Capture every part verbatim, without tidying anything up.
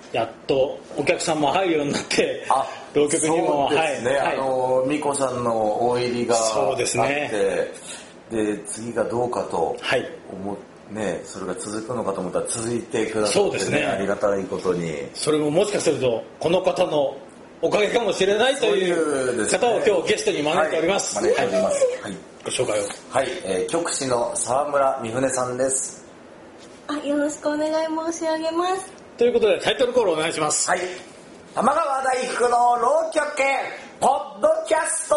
やっとお客さんも入るようになって、 あ、 浪曲にも、 そうですね、はい、あの美子さんの大入りがあって、ね、で次がどうかと思って、はいね、それが続くのかと思ったら続いてくださって、ね、そうですね、ありがたいことに。 それももしかするとこの方のおかげかもしれないという方を今日ゲストに招いております。 はい、招いております。はい、 ご紹介を。 はい、えー、局師の沢村美船さんです。 あ、よろしくお願い申し上げます。 ということでタイトルコールお願いします。 はい。玉川大福の浪曲系ポッドキャスト。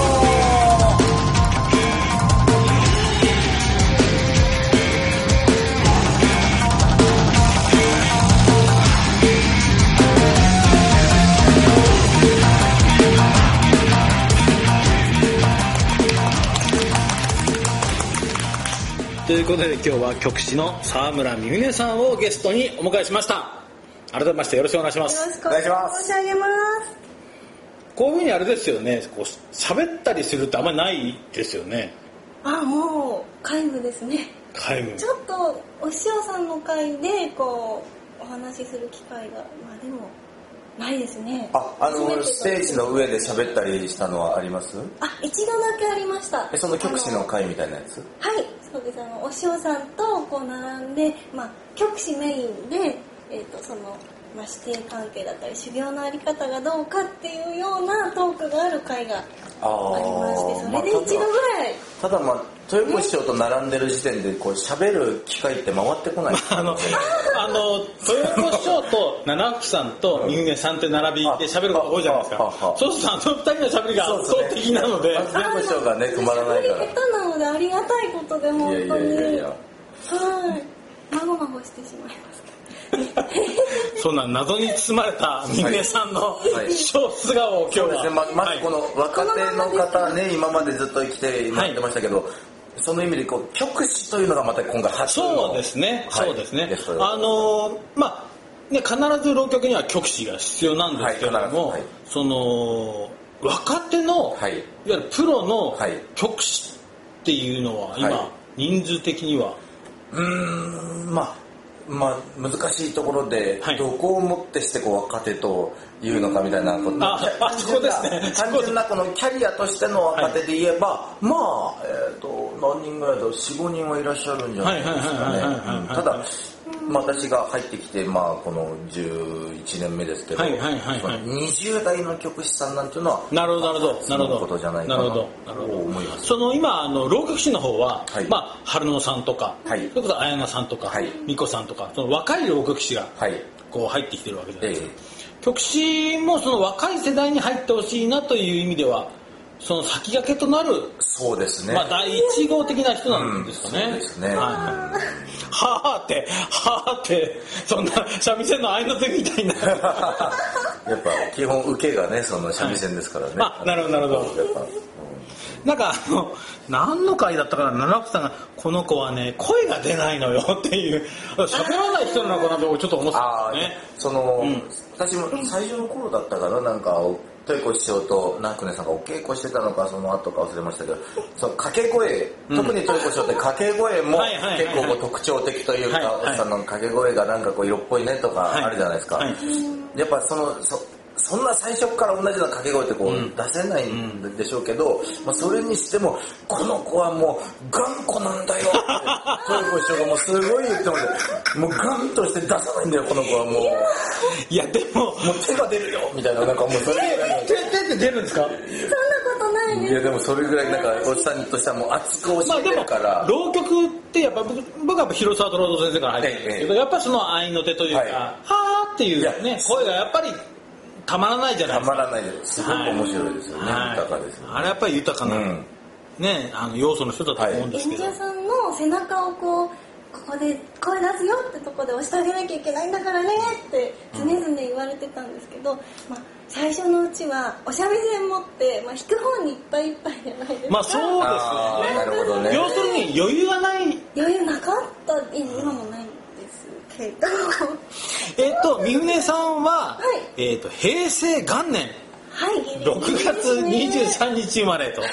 ということで今日は局師の沢村美船さんをゲストにお迎えしました。改めましてよろしくお願いします。 よろしくお願いします。申し上げます。 こういうふうにあれですよね、こう喋ったりするってあんまりないですよね。 あ、もう皆無ですね。 皆無。 ちょっとお師匠さんの会でこうお話しする機会がまあでもないですね。 あ、あのステージの上で喋ったりしたのはあります？ あ、一度だけありました。 え、その局師の会みたいなやつ？ はい、そうです。あのお師匠さんとこう並んで、まあ局師メインで。えー、とそのまあ、師弟関係だったり修行のあり方がどうかっていうようなトークがある会がありまして、それで一度ぐらい、 まあ、ただ、ただまあ豊子師匠と並んでる時点でこう喋る機会って回ってこない、ね、 あのあの豊子師匠と七福さんと三船さんって並びで喋ることが多いじゃないですか。そうするとあのふたりの喋りが圧倒的なので、 豊子師匠がね止まらないから、 下手なのでありがたいことで本当に、いやいやいや、はい、まごまごしてしまいます。 そんな謎に包まれた三船さんの小素顔を今日は、 ね、ま, まずこの若手の方ね、今までずっと生きてもらってましたけど、はい、その意味でこう局師というのがまた今回初のそうですね、はい、そうですね、あのまあね、必ず浪曲には局師が必要なんですけれども、はい、その若手の、はい、いわゆるプロの局師っていうのは今、はい、人数的にはうーんまあまあ、難しいところで、はい、どこをもってしてこう若手というのかみたいなこと、 ああそこですね、 単純なこのキャリアとしての若手で言えば、はい、まあ、えー、と何人ぐらいだろう よん,ご 人はいらっしゃるんじゃないですかね。ただ、まあ、私が入ってきて、まあ、このじゅういちねんめですけど、はいはいはいはい、にじゅう代の局師さんなんていうのはなるほどなるほどそのことじゃないかなと思います。 その今あの浪曲師の方は、はい、まあ、春野さんとか、はい、それこそ綾菜さんとか、はい、美子さんとかその若い浪曲師がこう入ってきてるわけじゃないですか、ええ、局師もその若い世代に入ってほしいなという意味ではその先駆けとなる、 そうですね、 まあ、第一号的な人なんですかね、 うん、そうですね、はい、 はーってはーってそんな三味線の合いの手みたいなやっぱ基本受けがねその三味線ですからね、 はい、あ、なるほどなるほど、やっぱ、うん、なんかあの何の回だったかな、七福さんがこの子はね声が出ないのよっていう喋らない人なのかなとちょっと思ってたんですね。 その、うん、私も最初の頃だったかな、なんか豊子師匠と南久根さんがお稽古してたのかその後か忘れましたけど、その掛け声、うん、特に豊子師匠って掛け声も結構こう特徴的というか、はいはい、その掛け声がなんかこう色っぽいねとかあるじゃないですか、はいはい、やっぱそのそそんな最初から同じような掛け声ってこう出せないんでしょうけど、うんまあ、それにしてもこの子はもう頑固なんだよって豊子師匠がもうすごい言ってますもうガンとして出さないんだよこの子はもういやでももう手が出るよみたいな、なんかもうそれぐらい手って出るんですか？ そんなことないね。 いやでもそれぐらいなんかおじさんとしてはもう熱く教えてるから、まあ、 浪曲ってやっぱ僕はやっぱ広沢虎先生から入ってるんですけど、ええ、やっぱその愛の手というか、はい、はーっていうね声がやっぱりたまらないじゃないですか。 たまらないです。すごく面白いですよね、はい、豊かですよね。 あれやっぱり豊かな、うん、ね、あの要素の人だと思うんですけど、 演者さんの背中をこうここで声出すよってとこで押してあげなきゃいけないんだからねって常々言われてたんですけど、まあ、最初のうちはお三味線持って、まあ、弾く方にいっぱいいっぱいじゃないですか。 まあそうですね。なるほどね。要するに余裕がない。 余裕なかった。今もないんですけど。 えっと三船さんは、はい、えっと平成元年。 はい、 ろくがつにじゅうさんにち生まれと、はい、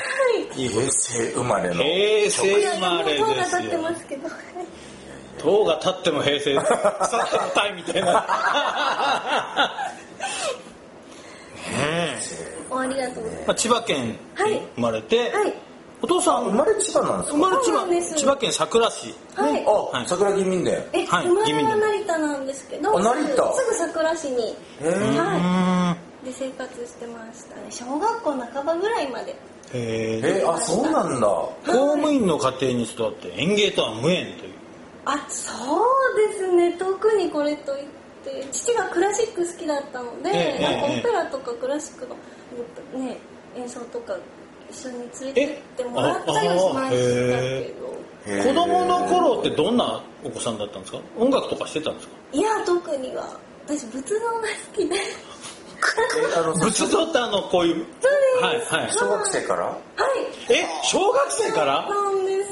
平成生まれの平成生まれですよ。 塔が立っても平成、腐ってもタイみたいな。ねえ。ありがとうございます。 まあ、千葉県に生まれて、はいはい、お父さん生まれ千葉なんですか？ 生まれ千葉、千葉県佐倉市。 はい。 あ、はい、桜議民で。 え、はい、生まれは成田なんですけど、 あ、成田。 すぐ佐倉市に。はい。で生活してましたね。小学校半ばぐらいまで。 へえ、あ、そうなんだ。公務員の家庭に育って園芸とは無縁という。 あ、そうですね。特にこれといって、父がクラシック好きだったので、えー、なんかオペラとかクラシックの、ね、演奏とか一緒に連れてってもらったりはしましたけど。 子供の頃ってどんなお子さんだったんですか？音楽とかしてたんですか？ いや、特には。私、仏像が好きで。 仏像ってあの、こういう。 はい、 はい。小学生から？はい。 え、小学生から？ なんです。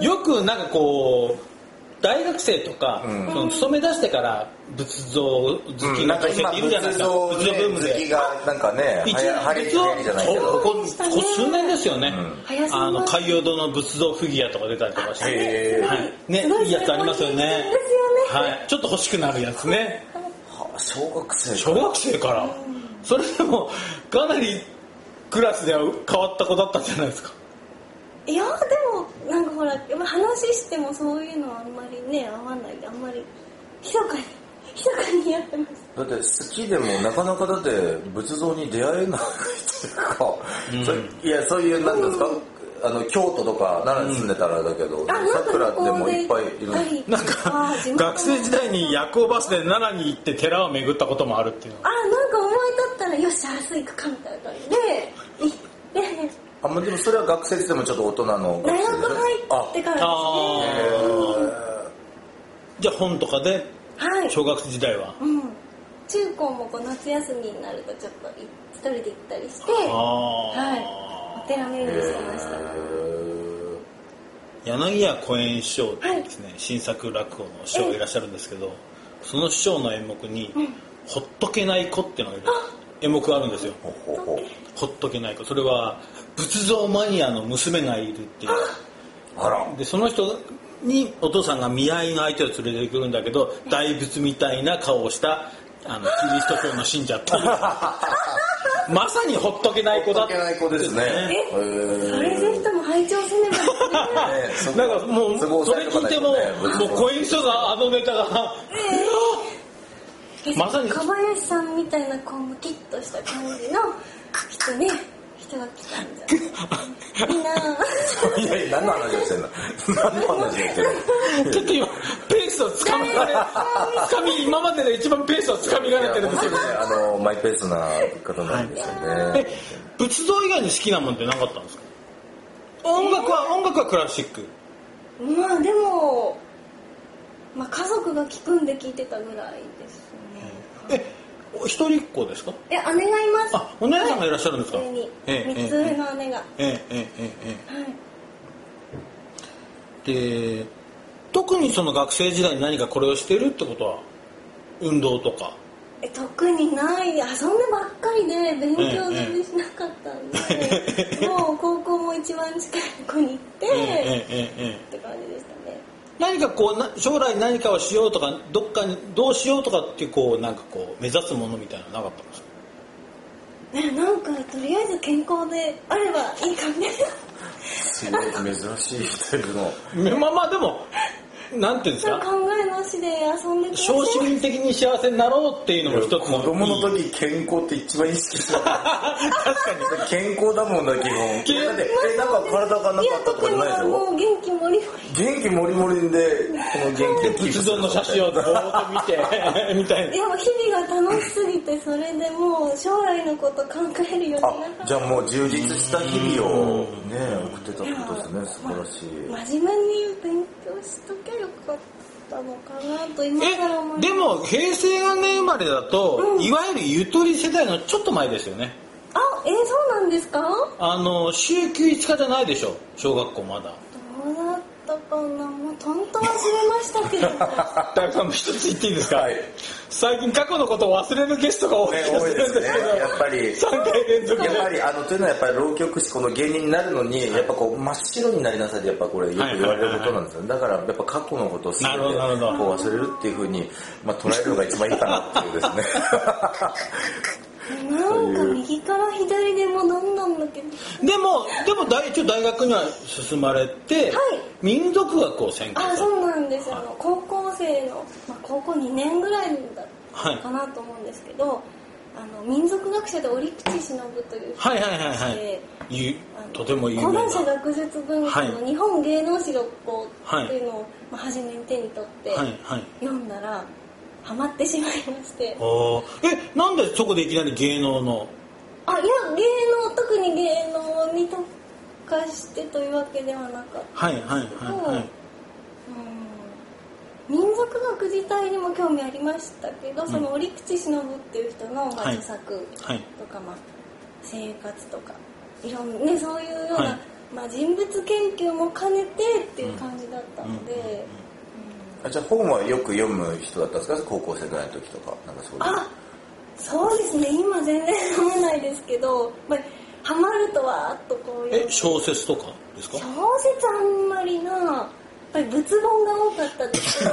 よくなんかこう、大学生とか、うん、その勤め出してから仏像好きな女性っているじゃないですか。 うん、仏像ブームで。好きがなんかね、 一応ハリじゃないけど。 ここ、ここ数年ですよね。うん、あの、海洋堂の仏像フィギュアとか出たりとかして。 へー。 はい。ね、いいやつありますよね。はい。ちょっと欲しくなるやつね。 小学生小学生から。それでも、かなりクラスでは変わった子だったんじゃないですか。 いや、でもなんかほら話してもそういうのはあんまりね合わないで、あんまり密かに密かにやってます。 だって好きでもなかなかだって仏像に出会えないっていうか、うん、いやそういうなんですか、うん、あの京都とか奈良に住んでたらだけど、さくらでもいっぱいいる。 なんか学生時代に夜行バスで奈良に行って寺を巡ったこともあるっていうの。 あ、なんか思い立ったらよし明日行くかみたいな感じで行って。 あ、でもそれは学生でもちょっと大人の学生で大学入ってからですね。 じゃあ本とかで小学生時代は、はい、 うん、中高もこう夏休みになるとちょっと一人で行ったりして、はい、お寺巡りしてました。 柳家小円師匠ってですね、はい、新作落語の師匠がいらっしゃるんですけど、その師匠の演目に、うん、ほっとけない子っていうのが演目があるんですよ。ほっとけない子。それは仏像マニアの娘がいるっていう。 あら。 でその人にお父さんが見合いの相手を連れてくるんだけど、大仏みたいな顔をしたあのキリスト教の信者っていうまさにほっとけない子だってほっとけない子ですね。 えー、それぜひとも拝聴せねばなんかもうそれ聞いてももう小演者があのネタが、 えー、まさに小林さんみたいなこうムキッとした感じの人ね、人が来たんじゃいいないやいや、何の話をしてんの何の話をしてんのちょっと今ペースをつかみがれつかみ今までで一番ペースをつかみがれてるんですよね。 あのマイペースな方なんですよね、はい、 え仏像以外に好きなもんってなかったんですか？音楽は、えー、音楽はクラシック。 まあでも、まあ、家族が聴くんで聴いてたぐらいですね。 え一人っ子ですか？ え、姉がいます。 あ、お姉さんがいらっしゃるんですか？ はい、上に三つ上の姉が。 ええええええ。はい。で、特にその学生時代に何かこれをしてるってことは運動とか？ え、特にない。遊んでばっかりで勉強全然しなかったんで、ええ、もう高校も一番近いとこに行って、ええええ、って感じでしたね。 何かこう将来何かをしようとかどっかにどうしようとかっていうこうなんかこう目指すものみたいなのなかったんですか？ ね、なんかとりあえず健康であればいいかみたいな。 すごい珍しいタイプの。 まあまあでもなんていうんですか、 考えなしで遊んでください。 小市民的に幸せになろうっていうのも一つの。 子供の時健康って一番意識する。確かに健康だもんな基本。だってえなんか体がなかったとかじゃないでしょ。 もう元気もりもり。 元気もりもりでこの元気仏像の写真をぼーっと見てみたいな。 いやもう日々が楽しすぎてそれでもう将来のこと考えるようになった。 じゃあもう充実した日々をね送ってたってことですね。素晴らしい。 ま、真面目に勉強しとけよかったのかなと今から思います。 でも平成元年生まれだと、うん、いわゆるゆとり世代のちょっと前ですよね。 あ、えー、そうなんですか？ あの週休いつかじゃないでしょ小学校まだ。 どうだったかな。もううとんと忘れましたけど大学さんも一つ言っていいですか、 はい、 最近過去のことを忘れるゲストが多いですね、 多いですね。やっぱりさんかい連続でやっぱりあのというのはやっぱり浪曲師この芸人になるのに、はい、やっぱこう真っ白になりなさいってやっぱこれよく言われることなんですよ、はいはいはい、だからやっぱ過去のことを全てこう忘れるっていう風にまあ捉えるのが一番いいかなっていうですねなんか右から左でもなんなんだけどでもでも大一応大学には進まれて、はい、民族学を専攻あそうなんです、はい、あの高校生の、まあ、高校にねんぐらいだったかなと思うんですけど、はい、あの民族学者で折口忍という人がいて、はいはいはいはい、 とても有名な講談社学術文化の日本芸能史六法っていうのを、はいまあ、初めに手に取って読んだら、はいはいハマってしまいまして。 え、なんでそこでいきなり芸能の？ あ、いや、芸能、特に芸能に特化してというわけではなかったんですけど、はいはいはいはい、うん、民族学自体にも興味ありましたけど、うん、その折口忍っていう人の著作とか、はいまあ、生活とか、いろんな、ね、そういうような、はいまあ、人物研究も兼ねてっていう感じだったので、うんうんうんあじゃあ本はよく読む人だったんですか高校生ぐらいの時とかなんかそういうあそうですね今全然読めないですけど、まあ、ハマるとわーっとこういうえ小説とかですか小説あんまりなやっぱり仏本が多かったです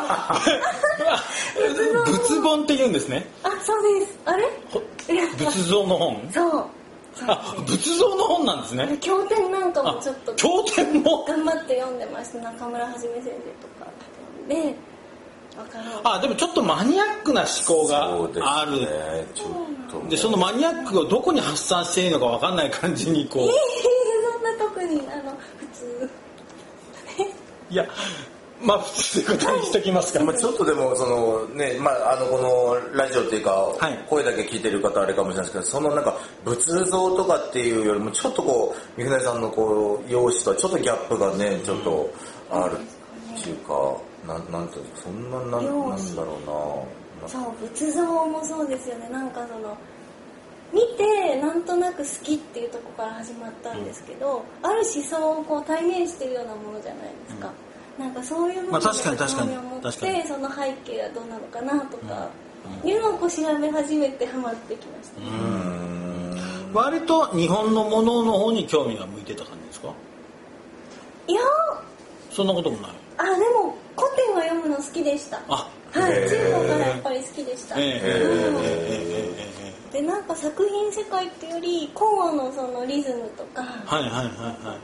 仏本って言うんですねあそうですあれ仏像の本そうあ仏像の本なんですね経典なんかもちょっと経典も頑張って読んでました中村はじめ先生とかで分からんあでもちょっとマニアックな思考がある で,、ねちょっとでそのマニアックをどこに発散していいのか分かんない感じにこうええー、そんな特にあの普通いやまあ普通で答えにしときますか、 まあ、ちょっとでもそのねまああのこのラジオっていうか、はい、声だけ聞いてる方あれかもしれないですけどそのなんか仏像とかっていうよりもちょっとこう三船さんのこう容姿とはちょっとギャップがねちょっとあるっていうか、うん、ななんていうそんな な, なんだろうなそう仏像もそうですよねなんかその見てなんとなく好きっていうところから始まったんですけど、うん、ある思想をこう体現してるようなものじゃないですか、うん、なんかそういうものに興味を持ってその背景がどうなのかなとか、うん、いうのをこう調べ始めてハマってきました、ね、 うん割と日本のものの方に興味が向いてた感じですかいやそんなこともないあでも古典は読むの好きでしたあはい、中高からやっぱり好きでした。 えー、でなんか作品世界っていうより口話のそのリズムとか。 はいはいはいはい。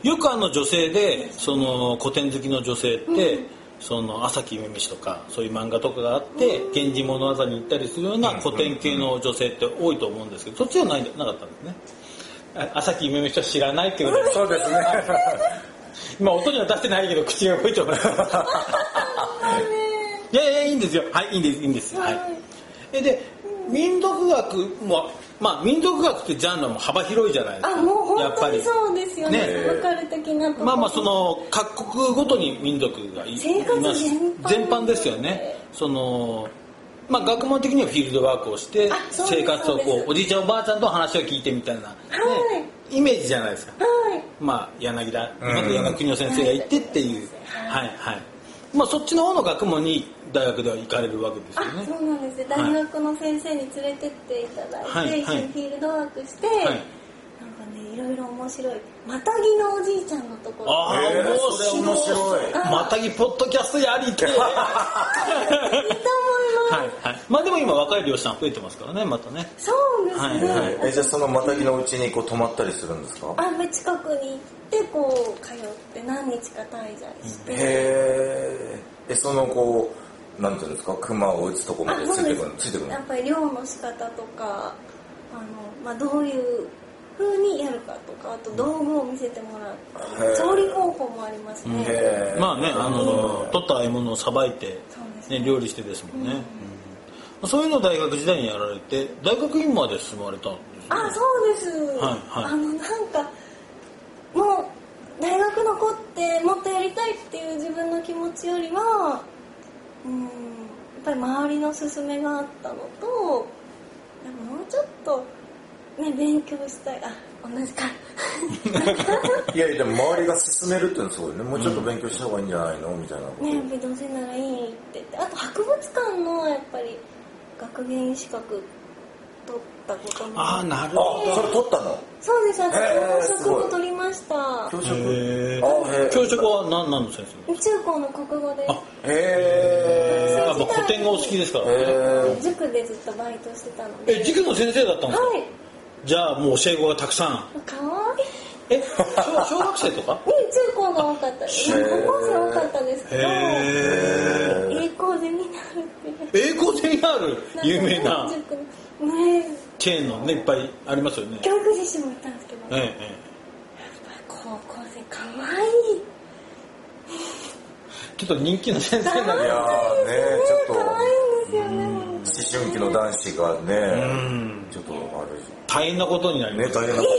よくあの女性でその古典好きの女性って、うん、その朝木めめしとかそういう漫画とかがあって「源氏物語」に行ったりするような古典系の女性って多いと思うんですけど、そっちはないなかったんですね。朝木めめしは知らないっていうことで。 そうですね。 今音には出してないけど口が動いてます。いやいやいいんですよはいいいんですいいんです、はい、えで民族学もまあ民族学ってジャンルも幅広いじゃないですかあもう本当にそうですよね分かる的なところまあまあその各国ごとに民族がい生活ます全般ですよねそのまあ学問的にはフィールドワークをして生活をこうおじいちゃんおばあちゃんと話を聞いてみたいな、ねはい、イメージじゃないですか、はい、まあ柳田柳国夫先生がいてっていう、はい、はいはいまあそっちの方の学問に大学では行かれるわけですよね。 あ、そうなんです。大学の先生に連れてっていただいて、はい、一緒にフィールドワークして、はい、なんかねいろいろ面白いまたぎのおじいちゃんのところ。 ああ、えー、面白い。またぎポッドキャストやりてえ。いいと思います。はいはい。まあでも今若い漁師さん増えてますからね、またね。 そうですね。はいはい、 えじゃあそのまたぎのうちにこう泊まったりするんですか？ あ、近くに行ってこう通って何日か滞在して。へえ。でそのこうなんていうんですか熊を打つとこまでついてくるついてくる。 やっぱり漁の仕方とかあのまあどういう風にやるかとかあと道具を見せてもらう調理方法もありますね。 まあねあの取った獲物をさばいて、ね、料理してですもんね。うんうん、そういうのを大学時代にやられて大学院まで進まれたんですね。 あそうです。はいはい、あのなんかもう大学残ってもっとやりたいっていう自分の気持ちよりはうんやっぱり周りの勧めがあったのともうちょっとね勉強したいあ同じかいやいやでも周りが勧めるっていうのはすごいねもうちょっと勉強した方がいいんじゃないのみたいなことねやっぱりどうせならいいって言ってあと博物館のやっぱり学芸員資格取ったこともああなるほどあそれ取ったのそうです私教職も取りました教職へー教職は何何の先生中高の国語ですあへえやっぱ古典がお好きですからね塾でずっとバイトしてたのでえ塾の先生だったんですかはいじゃあもう教え子がたくさんかわいいえ小, 小学生とかね中高が多かったです高校生多かったですけどへ栄光ゼミナールって栄光ゼミナール有名なねチェーンのねいっぱいありますよね教育実習も行ったんですけど、 ええ、 やっぱり高校生かわいいちょっと人気の先生なんでいやーねちょっとかわいいんですよね思春期の男子がねちょっとあれ大変なことになりますね大変な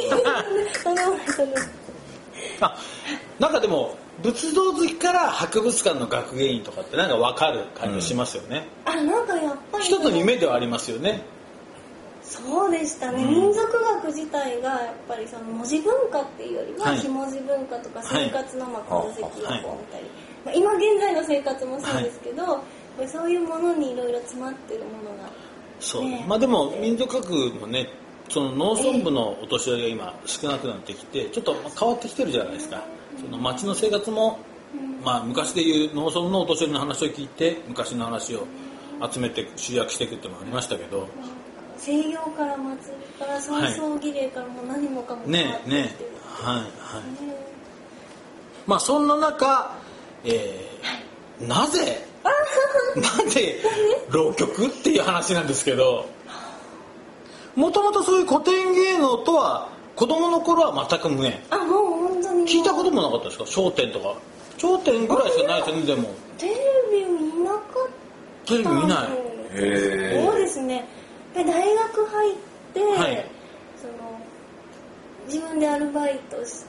あなんかでも仏像好きから博物館の学芸員とかってなんか分かる感じしますよね、 うん、あなんかやっぱり一つの夢ではありますよねそうでしたね、うん、民族学自体がやっぱりその文字文化っていうよりは非文字文化とか生活のまあ痕跡をこう見たり、はいまあ、今現在の生活もそうですけど、はい、そういうものにいろいろ詰まってるものが、ね、 そうまあでも民族学もねその農村部のお年寄りが今少なくなってきてちょっと変わってきてるじゃないですかその町の生活も、まあ、昔でいう農村のお年寄りの話を聞いて昔の話を集めて集約していくっていうのもありましたけど西洋から祭りから葬送儀礼からもう何もかも変わってきてる、 ねねはいはい、まあそんな中、えー、なぜなんで浪曲っていう話なんですけどもともとそういう古典芸能とは子供の頃は全く無縁あもう本当に聞いたこともなかったですか笑点とか笑点ぐらいしかないですよねでもテレビ見なかったテレビ見ないへそうですねで大学入って、はい、その自分でアルバイトして、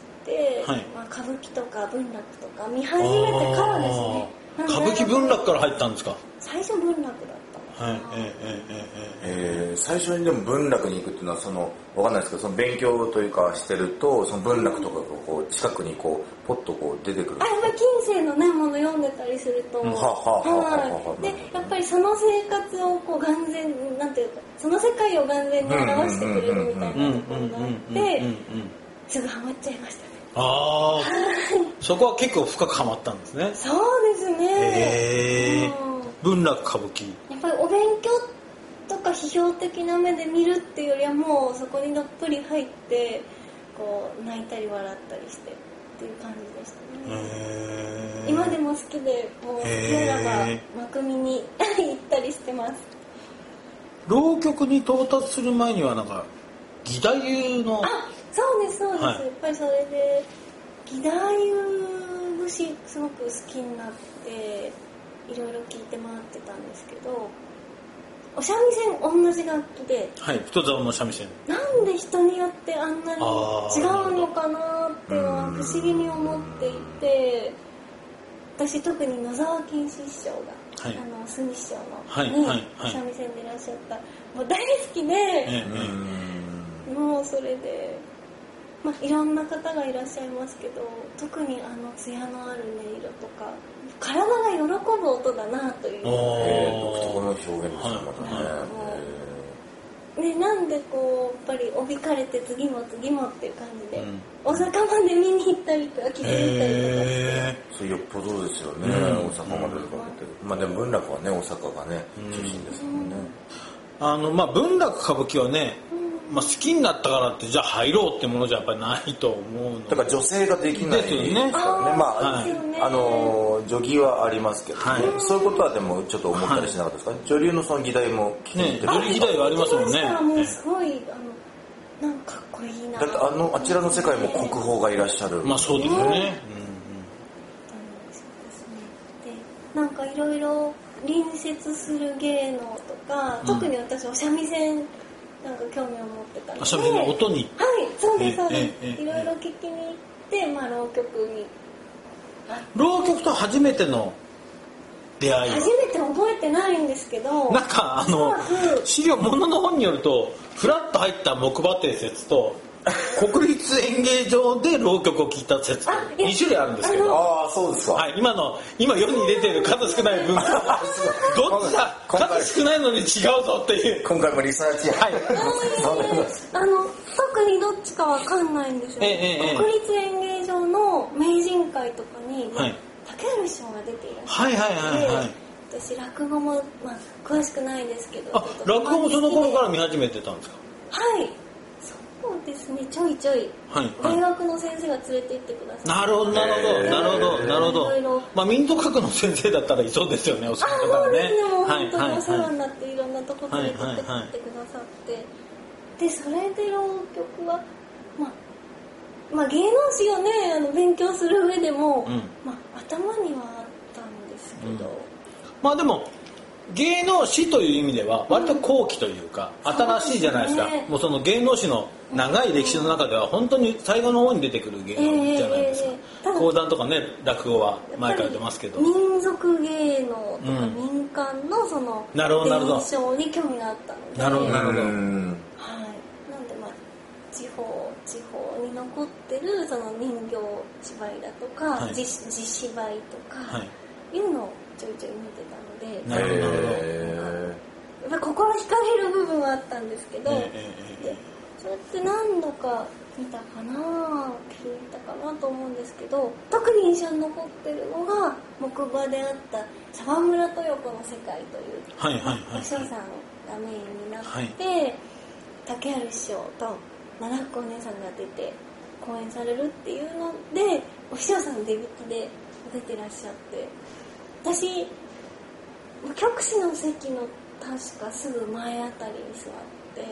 はいまあ、歌舞伎とか文楽とか見始めてからですね歌舞伎文楽から入ったんですか最初文楽だったはいえーえーえーえー、最初にでも文楽に行くっていうのはそのわかんないですけどその勉強というかしてるとその文楽とかがこう近くにこうポッとこう出てくるあやっぱり近世のねもの読んでたりすると、うん、はははでやっぱりその生活をこう眼前なんていうかその世界を眼前に表してくれるみたいなところがあってすぐハマっちゃいましたねああそこは結構深くハマったんですねそうですねへえ文楽歌舞伎やっぱりお勉強とか批評的な目で見るっていうよりはもうそこにどっぷり入ってこう泣いたり笑ったりしてっていう感じでしたね今でも好きでもう好きならば幕見に行ったりしてます浪曲に到達する前にはなんか義太夫のあそうですそうです、はい、やっぱりそれで義太夫節すごく好きになっていろいろ聞いて回ってたんですけどお三味線同じ楽器ではい太棹の三味線なんで人によってあんなに違うのかなっていうのは不思議に思っていて私特に野沢金師匠が、はい、あの角師匠の、はいに、はいはい、三味線でいらっしゃったもう大好きで、ええ、もうそれでまあ、いろんな方がいらっしゃいますけど特にあの艶のある音色とか体が喜ぶ音だなという、 えー、独特の表現ですねまたね、 えー、ねなんでこうやっぱりおびかれて次も次もっていう感じで、うん、大阪まで見に行ったりとか聞きに行ったりとかして、 えー、それよっぽどですよね、うん、大阪までとかって、まあでも文楽はね大阪がね中心ですもんね、 うん、あのまあ文楽歌舞伎はねまあ、好きになったからってじゃあ入ろうってものじゃやっぱりないと思うのでだから女性ができないですよねまあ、はい、あの女技はありますけど、ねはい、そういうことはでもちょっと思ったりしなかったですか、はい、女流のその技大も聞いてみてね女流技大はありますもんねもうすごいあのなんかかっこいいなだってあのあちらの世界も国宝がいらっしゃるまあそうですよね、うんうん、 でなんかいろいろ隣接する芸能とか、うん、特に私お三味線なんか興味を持ってたので、 三味線の音に、 はい、そうですそうです。いろいろ聞きに行って、まあ浪曲に。 浪曲と初めての出会い初めて覚えてないんですけど、 なんかあの資料ものの本によるとフラッと入った木馬亭説と国立演芸場で浪曲を聴いた説とに種類あるんですけど、 ああそうですか、 はい、今の今世に出ている数少ない文化どっちだ数少ないのに違うぞっていう今回もリサーチ、はい、 あの特にどっちかわかんないんですよ、ねええ、国立演芸場の名人会とかに、はい、竹原師匠が出ていらっしゃって、はいはいはいはい、私落語も、まあ、詳しくないですけど、 あ落語もその頃から見始めてたんですか？ はい、そうですね、ちょいちょい、はいはい、大学の先生が連れて行ってください。 なるほどなるほどなるほどなるほど、いろいろまあ民族学の先生だったらいそうですよね、お仕事からね。 あ、そうですね、もう本当にお世話になっていろんなとこ連れて行ってくださって、でそれで浪曲はまあまあ芸能史をねあの勉強する上でも、うん、まあ頭にはあったんですけど、うん、 まあでも芸能史という意味では割と後期というか、うん、新しいじゃないですか。そうですね、もうその芸能史の長い歴史の中では本当に最後の方に出てくる芸能じゃないですか。えーえー、講談とかね落語は前から出ますけど、 民族芸能とか民間のその伝承に興味があったので、 なるほどなるほど、はい、 なんでまあ地方地方に残ってるその人形芝居だとか、はい、地, 地芝居とか、はい、いうのをちょいちょい見てたので、 なるほどなるほど、 やっぱ心惹かれる部分はあったんですけど、えーえー、でそれって何度か見たかな聞いたかなと思うんですけど、特に印象に残ってるのが木馬であった沢村豊子の世界という、 はいはいはいはい、 お師匠さんがメインになって、はい、竹原師匠と七福お姉さんが出て講演されるっていうのでお師匠さんデビュットで出てらっしゃって、私局師の席の確かすぐ前あたりに座って、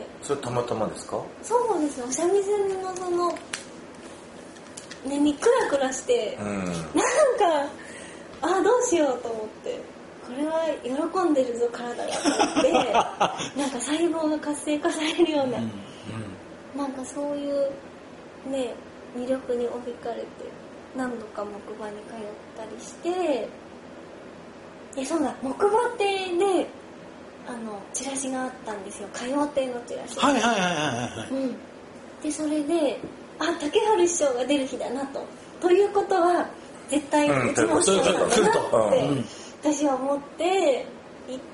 それたまたまですか？ そうですよ、お三味線のそのねにクラクラして、うん、なんかあどうしようと思って、これは喜んでるぞ体がと思ってなんか細胞が活性化されるような、うんうん、なんかそういうね魅力におびかれて何度か木馬に通ったりして、えそうだ木馬亭であのチラシがあったんですよ、歌謡亭のチラシ。 はいはいはいはいはい、うん、 でそれであ竹原師匠が出る日だなとということは絶対うちの師匠さんだなって私は思って行って、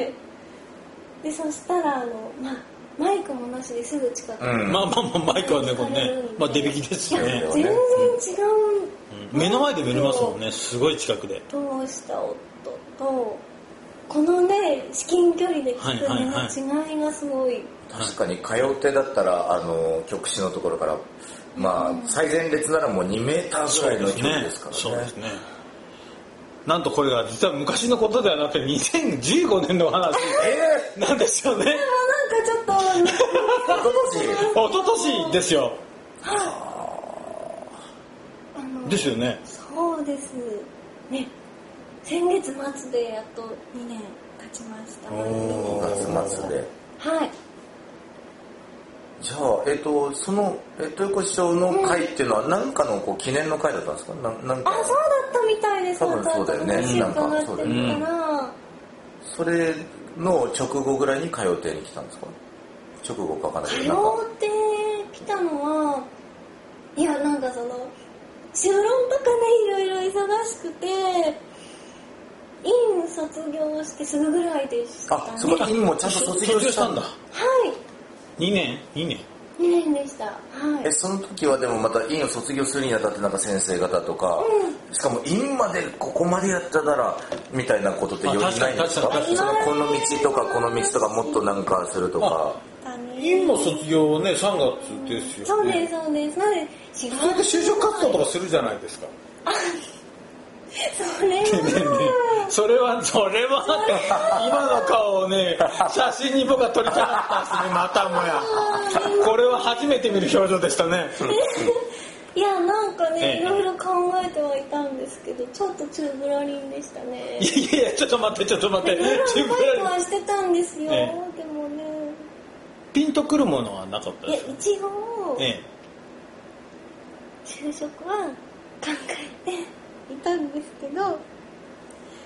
でそしたらあのまあマイクもなしですぐ近くに、 うん、まあまあまあマイクはねこれね、まあ出引きですね。 全然違う、 うん、目の前で見れますもんね、すごい近くで。 どうした夫とこのね至近距離で聞く目の違いがすごい、はいはいはい、 確かに歌謡亭だったらあの曲師のところからまあ、うん、最前列ならもうにメーターぐらいの距離ですからね。 そうですね。なんとこれが実は昔のことではなくてにせんじゅうごねんの話なんですよね。 でもなんかちょっとおととしですよ。 あのですよね。 そうですね。先月末でやっとにねん経ちました。 にがつ末で。 はい。 じゃあ、えっ、ー、と、その、えー、豊子師匠の会っていうのは何かのこう記念の会だったんですか？ななんかあ、そうだったみたいです。 多分そうだよね。なんかそうだよね。それの直後ぐらいに歌謡亭に来たんですか？直後かわかんないけど。 歌謡亭来たのは、いや、なんかその、修論とかね、いろいろ忙しくて、院卒業してすぐぐらいでしたね。 あ、その院もちゃんと卒業したんだ。 はい。 にねん ?にねんにねんでした。はい。 え、その時はでもまた院を卒業するにあたってなんか先生方とか、うん、しかも院までここまでやったならみたいなことってよりないんですか？そのこの道とかこの道とかもっとなんかするとか。 院の卒業ねさんがつですよね。 そうですそうです。なのでそれで就職活動とかするじゃないですか。 それはそれはそれは今の顔をね写真に僕は撮りたかったですね。またもやこれは初めて見る表情でしたね。 いやなんかね、ええ、いろいろ考えてはいたんですけどちょっとチューブラリンでしたね。 いやいやちょっと待ってちょっと待って。 いろいろ考えてはしてたんですよ、ええ、でもねピンとくるものはなかったですか？ いや一応、 ええ、 就職は考えていたんですけど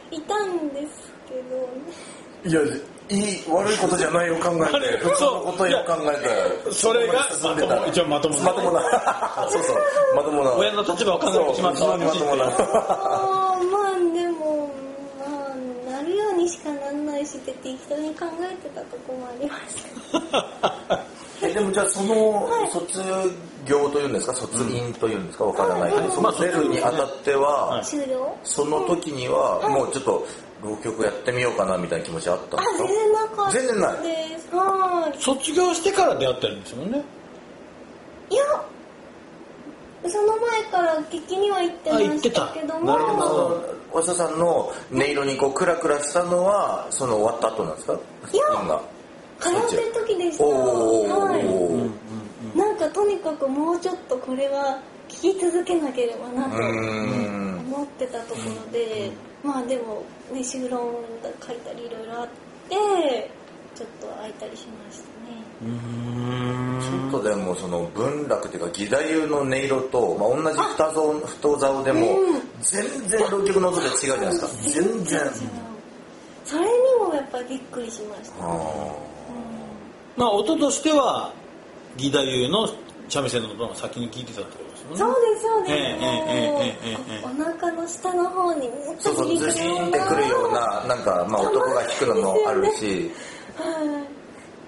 いたんですけど、 いやいい悪いことじゃないよ考えて普通のことよ考えてそれがまとも一応まともなまともなそうそうまともな親の立場を考えてしまったわけですよ。 まあでもまあなるようにしかなんないしって適当に考えてたとこもありましたえでもじゃあその卒業というんですか卒院というんですかわからないけど、はい、その出るにあたっては、はい、その時にはもうちょっと浪曲やってみようかなみたいな気持ちあったんですか？ あ、全然なかったです。 全然ない。 はい。 卒業してから出会ってるんですもんね。 いや、その前から劇には行ってましたけども。なるほど。お医者さんの音色にこうクラクラしたのはその終わった後なんですか？ いや、通ってる時でした。はい。うん、なんかとにかくもうちょっとこれは聴き続けなければなと思ってたところで、まあでもね修論書いたりいろいろあってちょっと空いたりしましたね。 うーんちょっとでもその文楽っていうか義太夫の音色と、まあ、同じ太棹太棹でも全然浪曲の音で違うじゃないですか。全然。 それにもやっぱりびっくりしました、ね。 まあ音としては義太夫の三味線の音が先に聞いてたってことですよね。 そうですそうです。えーえーえーえー、お腹の下の方にそうそうズシーンってくるようななんかまあ男が弾くのもあるし、はい、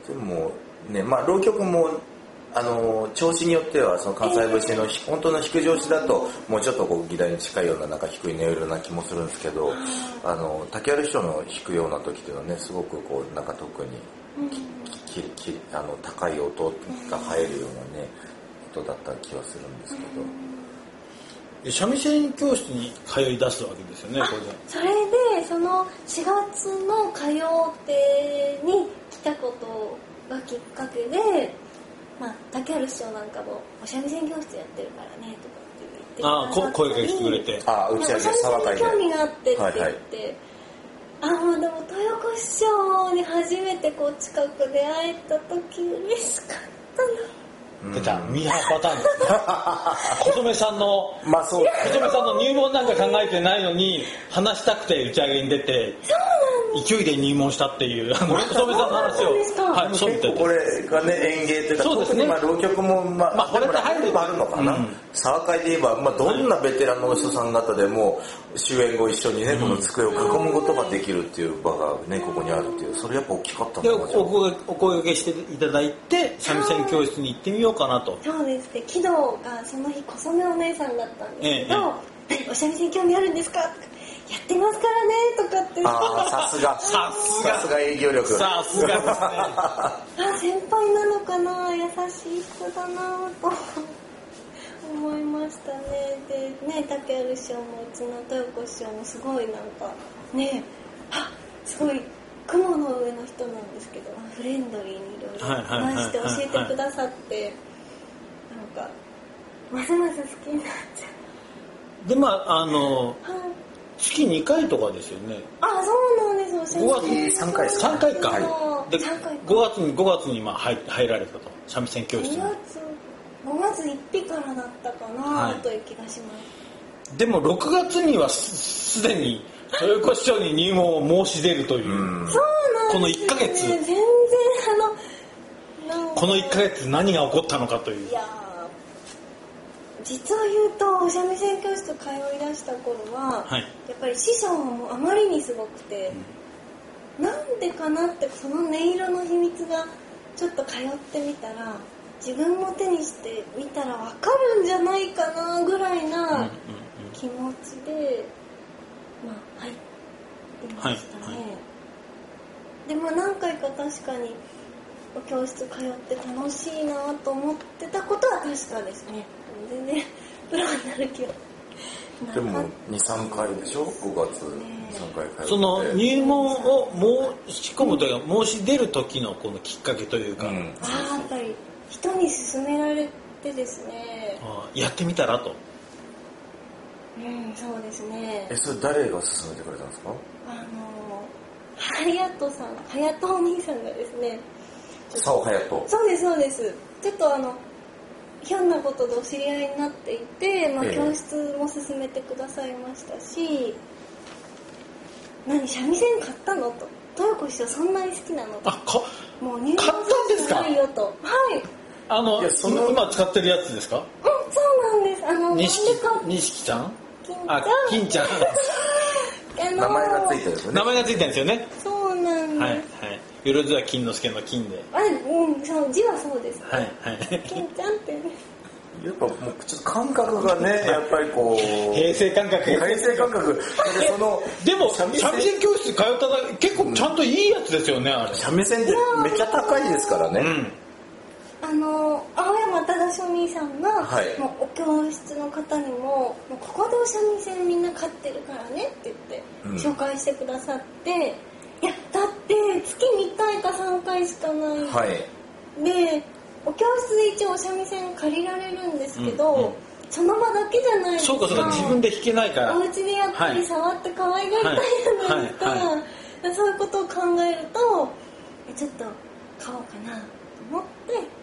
でもねまあ浪曲もあの調子によってはその関西節の、えー、本当の弾く調子だともうちょっとこう義太に近いようななんか低い音色な気もするんですけど、あの竹原師匠の弾くような時っていうのはねすごくこうなんか特に、うん、ききあの高い音が入るようなね音だった気はするんですけど、 うん、三味線教室に通い出すわけですよね。これでそれでそのしがつの歌謡亭に来たことがきっかけで、まあ、竹原師匠なんかもお三味線教室やってるからねとかって言ってああ声かけてくれてあ打ち上げ沢会で興味があってって言って、はいはい、ああでも豊子師匠に初めてこう近くで会えた時嬉しかったな。 出たミーハーパターンですね。小染さんの、 まあそう、 小染さんの入門なんか考えてないのに話したくて打ち上げに出て勢いで入門したっていうあの小染さんの話を、 はい、そう結構これがね演芸というかそうですね、特にまあ浪曲もまあ、 まあ、これって入ればあるのかな、うん、沢会で言えば、まあ、どんなベテランのお人さん方でも終演後一緒にねこの机を囲むことができるっていう場がねここにあるっていうそれやっぱ大きかったんだな。お声掛けしていただいて三味線教室に行ってみようかなと。 そうですね。木戸がその日小染お姉さんだったんですけど、ええ、お三味線興味あるんですか？やってますからねとかって。 ああさすがさすがさすが営業力。 さすがですね。 あ先輩なのかな優しい人だなと思いましたね。でね竹原師匠もうちの豊子師匠もすごいなんかねあすごい雲の上の人なんですけどフレンドリーにいろいろ話して教えてくださってなんかますます好きになっちゃう。でまああの、はい、月にかいとかですよね。 あそうなんですよ。 ごがつにさんかいさんかいか。でごがつにごがつにまあ 入, 入られたと三味線教室に。 ごがついっ日からだったかな、はい、という気がします。 でもろくがつにはすでに豊子師匠に入門を申し出るという、 うん、そうなんです、ね、 このいっかげつ全然あのこのいっかげつ何が起こったのかという。 いや実を言うと三味線教室通い出した頃は、はい、やっぱり師匠もあまりにすごくて、うん、なんでかなってその音色の秘密がちょっと通ってみたら自分も手にしてみたら分かるんじゃないかなぐらいな気持ちで、まあ入ってましたね、はいはい、でも何回か確かに教室通って楽しいなと思ってたことは確かですね。全然プロになる気はでも にさんかいでしょごがつにさんかい通ってその入門を申し込むというか申し出る時のこのきっかけというか、うん、 あやっぱり人に勧められてですねあやってみたらとうんそうですね。 えそれ誰が勧めてくれたんですか？ あの隼人さん隼人お兄さんがですね佐尾隼人そうですそうですちょっとあのひょんなことでお知り合いになっていて、まあ、教室も勧めてくださいましたし、 何三味線買ったのと、豊子師匠そんなに好きなのと、 あかもう入買ったんですかないよと、はい、 あの今使ってるやつですか？ うん、そうなんです。あの錦ちゃん、あ金ちゃん名前がついてるんですよね。 名前がついてるんですよね。 そうなんです。 はいはい。よろずは金之助の金で。 あ、うん、そう字はそうです。 はいはい。 金ちゃんってね。 やっぱもうちょっと感覚がね、やっぱりこう平成感覚。 平成感覚。でそのでも三味線教室通っただけ結構ちゃんといいやつですよね、あれ。 三味線ってめっちゃ高いですからね。うん、 あの青山忠お兄さんが、 はい、 もうお教室の方にも、もうここでお三味線みんな買ってるからねって言って紹介してくださって、うん、いやだって月にいっかいかさんかいしかない、 はい、 でお教室で一応お三味線借りられるんですけど、うんうん、その場だけじゃないですか。 そうかそうか、自分で弾けないから。 お家でやっぱり触って可愛がりたいじゃないですか、はいはいはい、そういうことを考えるとちょっと買おうかなと思って、はい、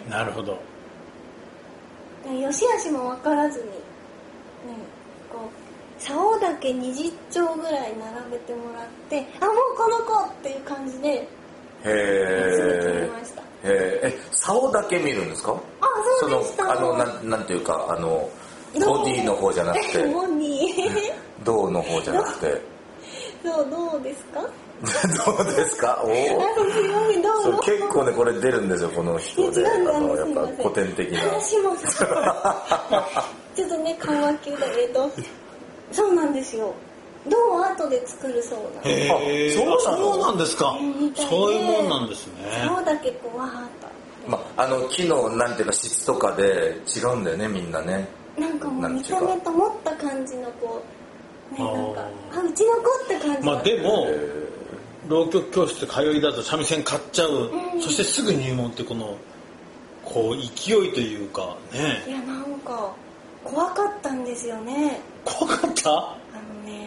なるほど。 よしあしも分からずに、ね、こう竿だけにじゅっちょうぐらい並べてもらって、あ、もうこの子っていう感じで、 へー、 すぐ決めました。 え、竿だけ見るんですか？ あ、そうでした。 あの、なん、なんていうか、あのボディの方じゃなくてボディ胴の方じゃなくてそう、どうですか？ どうですか？おお、結構ねこれ出るんですよ、この人で。あのやっぱ古典的な話もちょっとね緩和球だけど、そうなんですよ、銅を後で作るそうなんです。 へー、そうなんですか。そういうもんなんですね。 そうだけこうわーっと、 まあ、あの木のなんていうか質とかで違うんだよね、みんなね。 なんかもう見た目と持った感じのこう、ね、なんかあ、うちの子って感じ。 まあでも浪曲教室通いだと三味線買っちゃう、うん、そしてすぐ入門ってこのこう勢いというかね。 いや、なんか怖かったんですよね。 怖かった？ あのね、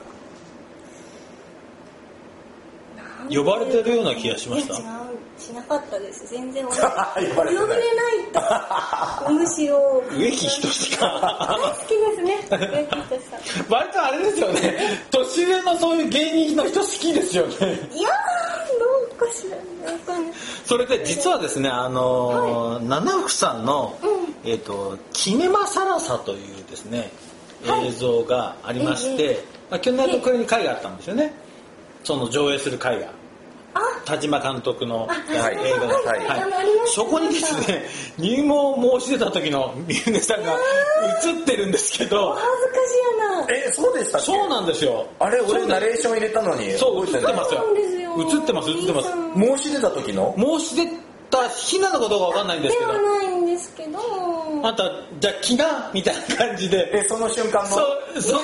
なんか呼ばれてるような気がしました。 いや、違う、しなかったです。全然呼ばれないとむしろ植木仁志か好きですね、植木仁志さん。 割とあれですよね、年上のそういう芸人の人好きですよね。 いやー、どうかしらね。 それで実はですね、あのーはい、七福さんの、うん、えっ、ー、とキネマサラサというですね、はい、映像がありまして、えーまあ、去年とこれに会があったんですよね。その上映する会が。田島監督の映画の、はいはい、そこにですね、入門を申し出た時の三船さんが映ってるんですけど、 お恥ずかしいやな。 え、そうでしたっけ？ そうなんですよ。 あれ、俺ナレーション入れたのに。 そう、映ってますよ。映ってます映ってます。 申し出た時の？ 申し出た日なのかどうかわかんないんですけど。 ではないんですけど。 あんたじゃあ気がみたいな感じで。 え、その瞬間の。 そう、そう、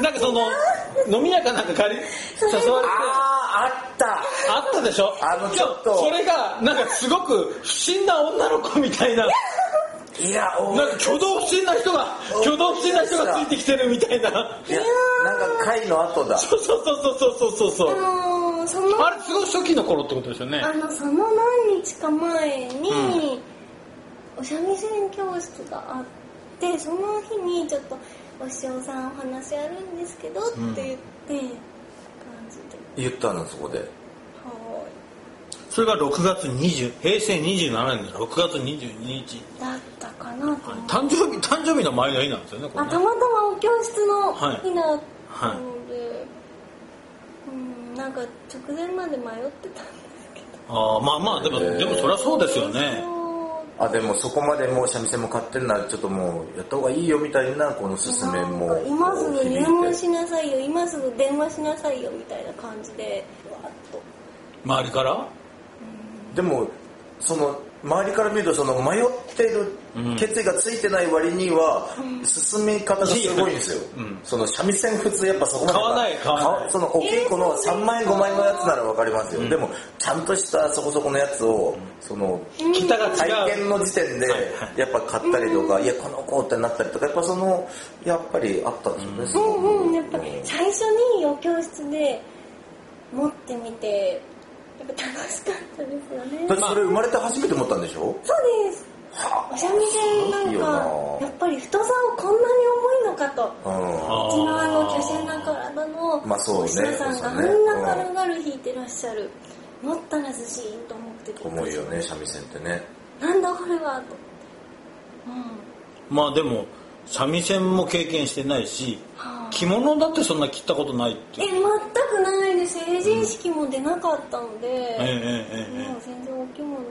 なんかその飲み屋かなんか借り誘われて。 あったあったでしょ。 あのちょっとそれがなんかすごく不審な女の子みたいな。 いや、 なんか挙動不審な人が挙動不審な人がついてきてるみたいな。いや、 なんか会の後だ。 そうそうそうそうそうそうそう。 あのそのあれすごい初期の頃ってことですよね。 あのその何日か前に、うん、お三味線教室があって、その日にちょっとお師匠さんお話あるんですけどって言って。うん言ったの、そこで。はい。 それがろくがつにじゅう、平成にじゅうななねんのろくがつにじゅうににちだったかなと思って、はい、 誕生日誕生日の前の日なんですよね、これね。 あ、たまたまお教室の日だったので、はいはい、うん、なんか直前まで迷ってたんですけど。 ああ、まあまあでもでもそりゃそうですよね。 あ、でもそこまでもう三味線も買ってるならちょっともうやった方がいいよみたいなこの勧めも、 今すぐ入門しなさいよ、今すぐ電話しなさいよみたいな感じでわーっと周りから、 うん、でもその周りから見るとその迷ってる、うん、決意がついてない割には、うん、進め方がすごいんですよ、うん、その三味線普通やっぱそこまで買わない買わない、 そのお稽古のさんまんえんごまんえんのやつなら分かりますよ、うん、でもちゃんとしたそこそこのやつを、うん、その体験の時点でやっぱ買ったりとか、うん、いやこの子ってなったりとか、やっぱそのやっぱりあったんですよね、 うんうん、やっぱ最初にお教室で持ってみてやっぱ楽しかったですよね。 だってそれ生まれて初めて持ったんでしょ？ そうです。お三味線なんかやっぱり太さをこんなに重いのかと、うちのあの華奢な体のお師匠さんがあんな軽々弾いてらっしゃる、持ったらずしーんと思ってて、 重いよね三味線ってね。 なんだこれはと、 うん、まあでも三味線も経験してないし、はあ、着物だってそんな着たことないっていう。 え全くないです。成人式も出なかったので、うん、 ええええ、 もう全然お着物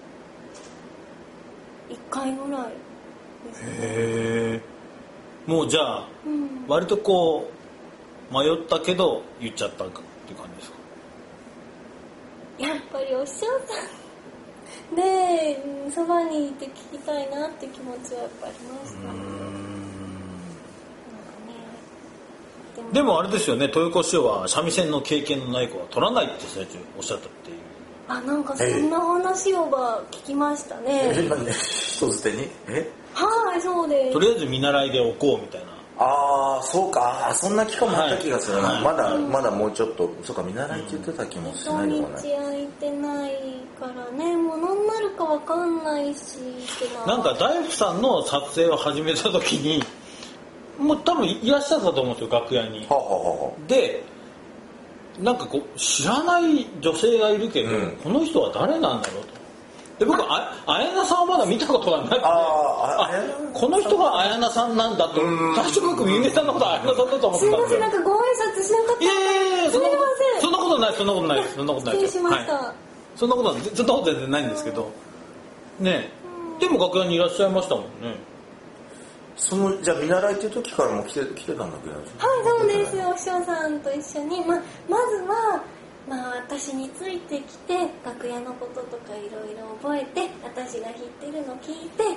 はいっかいぐらいですね。 へえ。もうじゃあ、うん、割とこう迷ったけど言っちゃったっていう感じですか。 やっぱりお師匠さんでそばにいて聞きたいなって気持ちはやっぱりありましたね。 でも、でもあれですよね、豊子師匠は三味線の経験のない子は取らないって最初おっしゃったっていう。 あ、なんかそんな話をば聞きましたね。 え何人捨てにえはい、そうです。 とりあえず見習いでおこうみたいな。 ああそうか、そんな期間もあった気がするな、はい、まだまだもうちょっと、そうか見習いって言ってた気もしないのかな。 道空いてないからね、ものになるかわかんないしってな。なんか大工さんの撮影を始めた時にもう多分いらっしゃったと思うんですよ、楽屋に。 はははでなんかこう知らない女性がいるけど、うん、この人は誰なんだろうと。で僕あ綾菜さんはまだ見たことがなくて、ああこの人が綾菜さんなんだと。最初僕みねさんのこと綾菜さんだと思ってたんですよ。 すいません、なんかご挨拶しなかった。 いやいやいや、すみません、そんなことないそんなことないそんなことない失礼しました、 はい、そんなことないそんなこと全然ないんですけどね。でも楽屋にいらっしゃいましたもんね。 そのじゃあ見習いっていう時からも来て来てたんだけど。 はいそうですよ、お師匠さんと一緒に、ままずはまあ、私についてきて楽屋のこととかいろいろ覚えて、私が弾いてるのを聞いて、うん、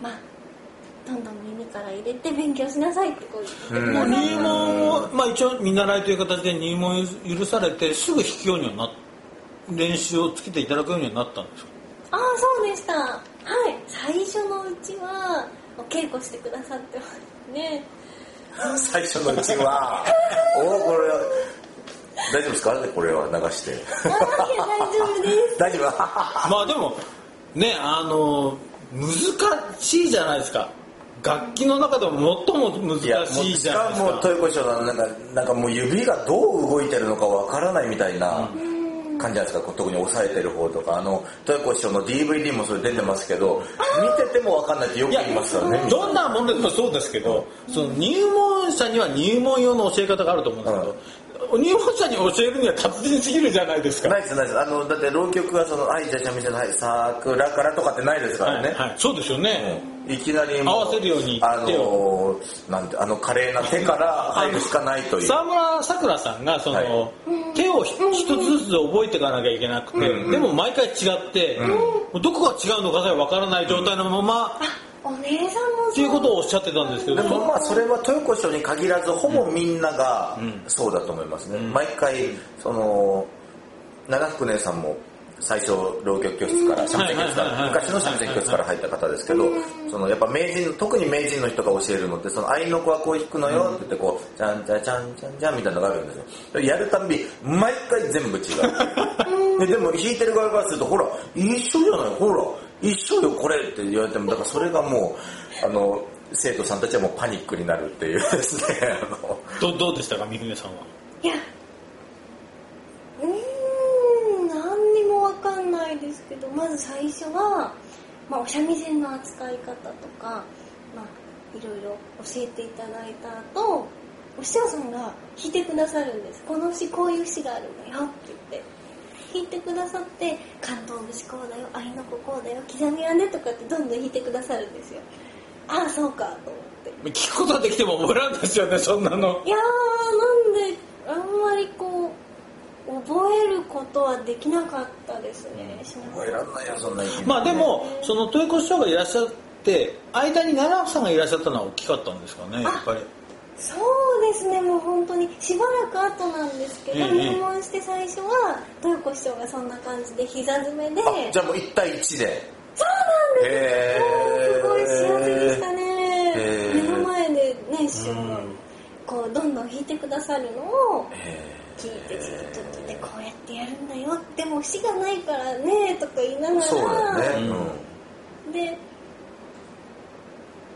まあどんどん耳から入れて勉強しなさいってこう言ってください。 入門を、まあ、一応見習いという形で入門許されてすぐ弾くようにはな練習をつけていただくようにはなったんですか。 ああそうでした。はい、最初のうちはお稽古してくださってますね。 最初のうちはおこれは大丈夫ですかこれは流して。 大丈夫です。 大丈夫。 まあでもね、あの難しいじゃないですか。楽器の中でも最も難しいじゃないですか。しかも豊子師匠のなんかなんかもう指がどう動いてるのかわからないみたいな感じじゃないですか。特に押さえてる方とか、あの豊子師匠の ディーブイディー もそれ出てますけど、見ててもわかんないってよく言いますからね。 どんなものでもそうですけど、その入門者には入門用の教え方があると思うんですけど。うん、入門者に教えるには達人すぎるじゃないですか。 ないですないです。あのだって浪曲はそのはいじゃあ三味線のはい桜からとかってないですからね。 はいはい、そうですよね。 うん、いきなり合わせるようにあのなんてあの華麗な手から入るしかないという。 沢村さくらさんがその、はい、手を一つずつ覚えていかなきゃいけなくて、うん、でも毎回違って、うん、どこが違うのかさえわからない状態のまま。 お姉さんもっていうことをおっしゃってたんですけど、 でもまあそれは豊子師匠に限らずほぼみんながそうだと思いますね、うん、毎回その長福姉さんも最初浪曲教室から三味線教室から昔の三味線教室から入った方ですけど、そのやっぱ名人特に名人の人が教えるのってその愛の子はこう弾くのよって言ってこうじゃんじゃじゃんじゃんじゃんみたいなのがあるんですよ。やるたんび毎回全部違うで, でも弾いてる側からするとほら一緒じゃないほら一緒よこれって言われても、だからそれがもうあの生徒さんたちはもうパニックになるっていうですね。 ど, どうでしたか三船さんは。 いやうーん何にも分かんないですけど、まず最初は、まあ、お三味線の扱い方とか、まあ、いろいろ教えていただいた後、お師匠さんが弾いてくださるんです。この節こういう節があるんだよって言って弾いてくださって、関東節こうだよ、愛の子こうだよ、刻みはねとかってどんどん弾いてくださるんですよ。ああそうかと思って。 聞くことができても覚えられないですよね、そんなの。 いやーなんであんまりこう覚えることはできなかったですね。 覚えられないよそんなに。 まあでもその豊子師匠がいらっしゃって間に奈良さんがいらっしゃったのは大きかったんですかね、やっぱり。 そうですね、もう本当にしばらく後なんですけど、入門して最初は豊子師匠がそんな感じで膝詰めで。 あ、じゃあもういち対いちで。 そうなんです。すごい幸せでしたね。目の前でね師匠がこうどんどん弾いてくださるのを聞いて、ちょっとねこうやってやるんだよ、でも節がないからねとか言いながら。 そうだよね、 うん、でま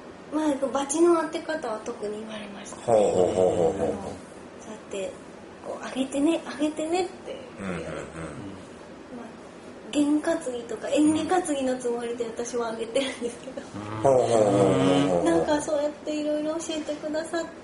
はいバチの当て方は特に言われました、ね、 ほうほうほうほうほうそうやってこう上げてね上げてねって言われて、うんうんうん験担ぎとか演技担ぎのつもりで私はあげてるんですけど、うん、なんかそうやっていろいろ教えてくださって、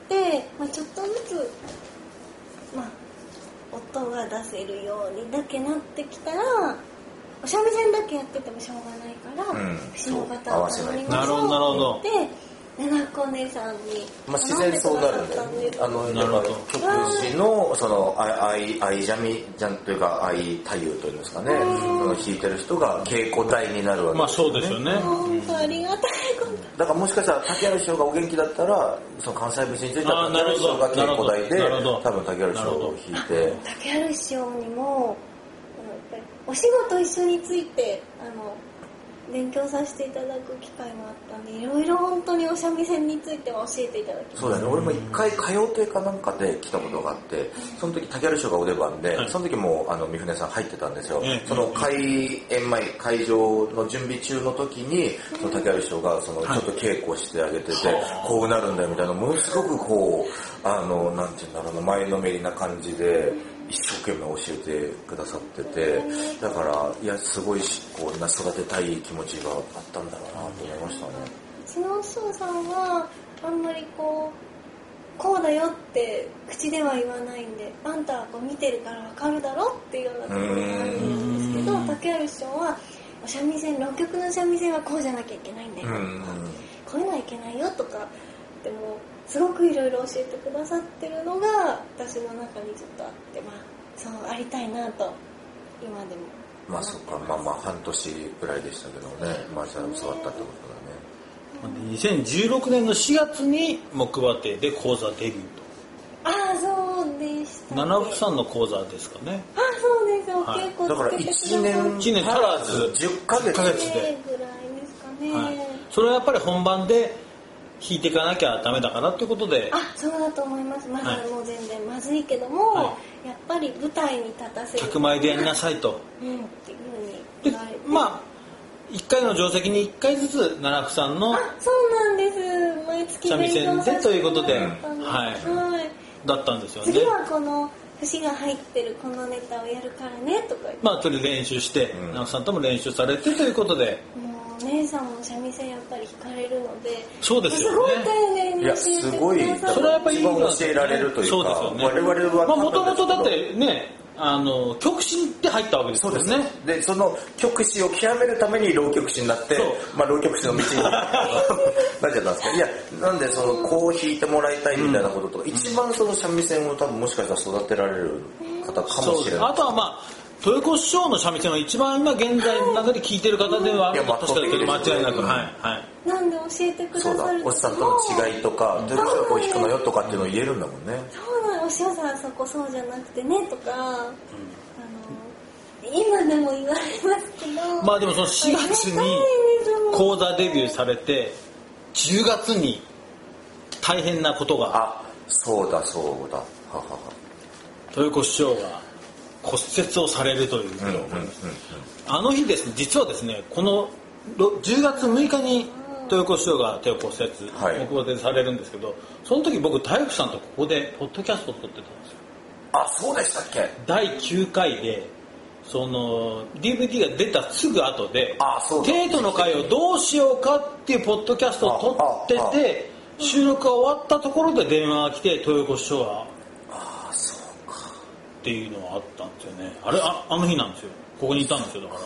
まあ、ちょっとずつ、まあ、音が出せるようにだけなってきたらお三味線だけやっててもしょうがないから、うん、節の方を頼みましょうって言って七子姉さんに、 まあ、自然そうなるんだよね。あのやっぱ曲師のその愛愛三味線というか愛太夫というんですかね、弾いてる人が稽古台になるわけですよね。 まあそうですよね。 本当ありがたいこと。 だからもしかしたら竹原師匠がお元気だったらその関西節については竹原師匠が稽古台で多分竹原師匠を弾いて。 竹原師匠にもお仕事一緒についてあの勉強させていただく機会もあったんでいろいろ本当にお三味線については教えていただきました。 そうだね、俺も一回歌謡亭かなんかで来たことがあってその時竹原師匠がお出番で、はい、その時もあの三船さん入ってたんですよ、はい、その開演前会場の準備中の時にその竹原師匠がそのちょっと稽古してあげてて、はい、こうなるんだよみたいなものすごくこうあのなんていうんだろうな前のめりな感じで一生懸命教えてくださっててだからいやすごいこう育てたい気持ちがあったんだろうなと思いましたね。 うちのお師匠さんはあんまりこうこうだよって口では言わないんであんたはこう見てるから分かるだろっていうようなところがあるんですけど竹原師匠はお三味線浪曲の三味線はこうじゃなきゃいけないんだよとかこういうのはいけないよとかでもすごくいろいろ教えてくださってるのが私の中にずっとあってまあそうありたいなと今でもまあそっかまあまあ半年ぐらいでしたけどねまあじゃあ教わったってことだね。 にせんじゅうろくねんのしがつに木馬亭で講座デビューと。 ああそうでした、ね、 七福さんの講座ですかね。 あそうですお稽古だからいちねん足らずじゅっかげつでぐらいですかね、 はい、それはやっぱり本番で弾いていかなきゃダメだからということで。 あそうだと思います。まだもう全然まずいけども、はい、やっぱり舞台に立たせる客前でやりなさいと、 うん、っていうふうに言われてまあいっかいの定石にいっかいずつ七福さんのあそうなんです毎月三味線でということで、はい、 はい、 だったんですよね。 次はこの節が入ってるこのネタをやるからねとか言ってまあそれで練習して、うん、七福さんとも練習されてということでお姉さんも三味線やっぱり弾かれるのでそうですよね。 すごい丁寧に教えてくださる。 いやすごいそれはやっぱり一番教えられるというかそうですよね。 我々はもともとだってねあの曲師って入ったわけですよね。 そうですね。でその曲師を極めるために浪曲師になってまあ浪曲師の道になっちゃったんですか。いやなんでそのこう弾いてもらいたいみたいなこととか、うん、一番その三味線を多分もしかしたら育てられる方かもしれない。 あとはまあ豊子師匠の三味線は一番今現在の中で聴いてる方では確かに間違いなく、はいはい。 なんで教えてくださるそうだおっさんとの違いとか豊子師匠がこう弾くのよとかっていうのを言えるんだもんね。 そうなのお師匠さんそこそうじゃなくてねとか、うん、あの今でも言われますけどまあでもそのしがつに講座デビューされてじゅうがつに大変なことがあそうだそうだははは豊子師匠が骨折をされるということを、うんうんうんうん、あの日ですね実はですねこのじゅうがつむいかに豊子師匠が手を骨折木馬亭でされるんですけどその時僕大福さんとここでポッドキャストを撮ってたんですよ。 あそうでしたっけ。 だいきゅうかいでその ディーブイディー が出たすぐ後でテートの回をどうしようかっていうポッドキャストを撮ってて収録が終わったところで電話が来て豊子師匠はあそうかっていうのがあったんですよね。あれ あ, あの日なんですよ。ここにいたんですよ。だから